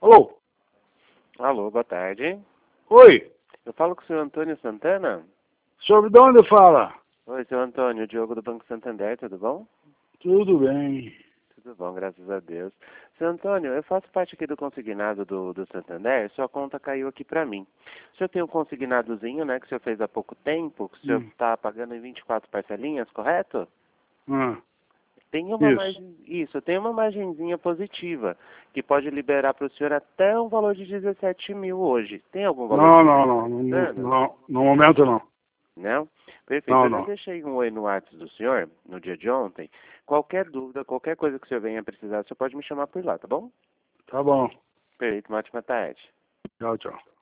Alô? Alô, boa tarde. Oi? Eu falo com o senhor Antônio Santana? Sobre de onde fala? Oi, senhor Antônio, Diogo do Banco Santander, tudo bom? Tudo bem. Tudo bom, graças a Deus. Senhor Antônio, eu faço parte aqui do consignado do Santander, sua conta caiu aqui pra mim. O senhor tem um consignadozinho, né, que o senhor fez há pouco tempo, que o senhor está pagando em 24 parcelinhas, correto? Ah, Tem uma isso. margem, isso, tem uma margenzinha positiva, que pode liberar para o senhor até um valor de 17 mil hoje. Tem algum valor Não, que não, esteja não, não, não, precisando? não. No momento não. Não? Perfeito. Não, Eu já não. deixei um oi no WhatsApp do senhor, no dia de ontem. Qualquer dúvida, qualquer coisa que o senhor venha precisar, o senhor pode me chamar por lá, tá bom? Tá bom. Perfeito, uma ótima tarde. Tchau, tchau.